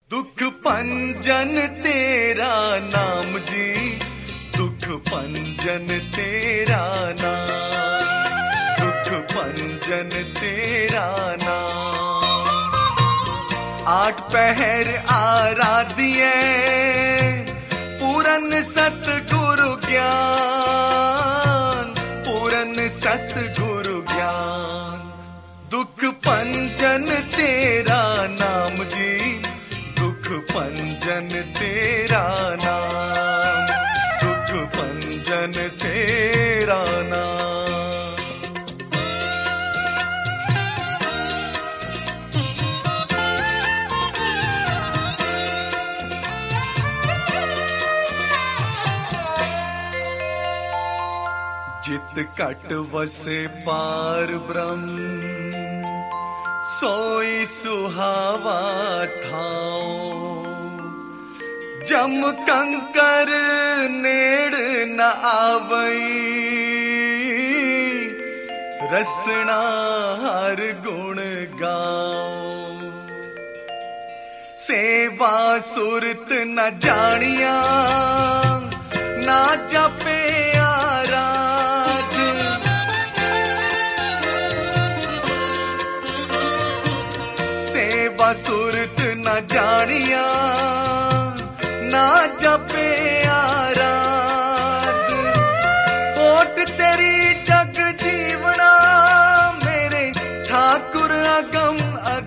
दुख पंजन तेरा नाम जी, दुख पंजन तेरा नाम, दुख पंजन तेरा नाम। आठ पहर आराधिए पूरन सतगुरु ज्ञान, पूरन सतगुरु ज्ञान। दुख पंजन तेरा नाम जी, दुख पंजन तेरा नाम, दुख पंजन तेरा नाम। जित कट वसे पार ब्रह्म, सोई सुहावा थाओ। जम कंकर नेड़ न आवई, रसना हर गुण गाओ। सेवा सुरत न जानिया, ना जपे आराध। सेवा सुरत न जानिया, ना जपे आराध। ओट तेरी जग जीवना, मेरे ठाकुर अगम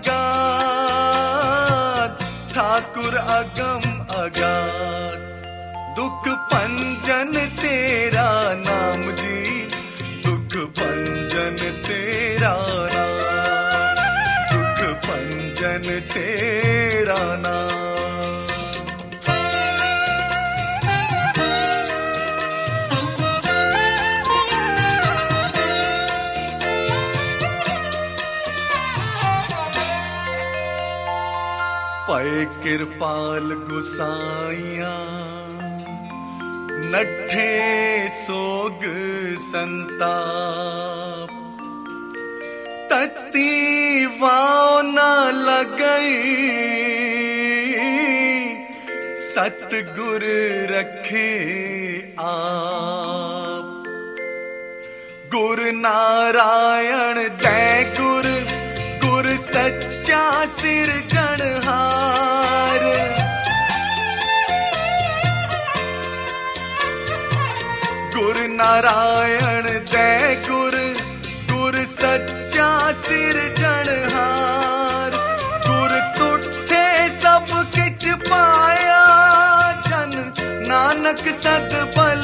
अगाध, ठाकुर अगम अगाध। दुख पंजन तेरा नाम जी, दुख पंजन तेरा नाम, दुख पंजन तेरा नाम। पए कृपाल गुसाइया, नठे सोग संताप। तती वाव न लगई, सतगुर रखे आप। गुर नारायण जय गुर, गुर सच्चा सिरजनहार। गुर नारायण जय गुर, गुर सच्चा सिरजनहार। गुर तुठे सब किछ पाया, जन नानक सद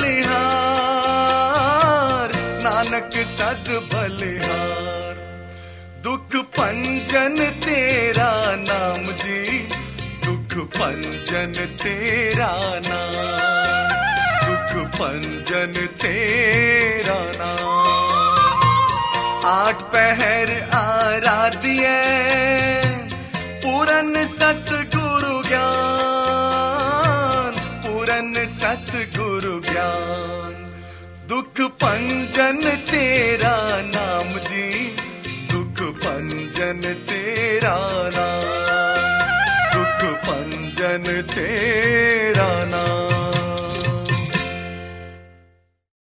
बलिहार, नानक सद बलिहार। दुख पंजन तेरा नाम जी, दुख पंजन तेरा नाम, दुख पंजन तेरा नाम। आठ पहर आराधिए पूरन सतगुरु ज्ञान, पूरन सतगुरु ज्ञान। दुख पंजन तेरा नाम जी, दुख पंजन तेरा नाम, दुख पंजन तेरा नाम।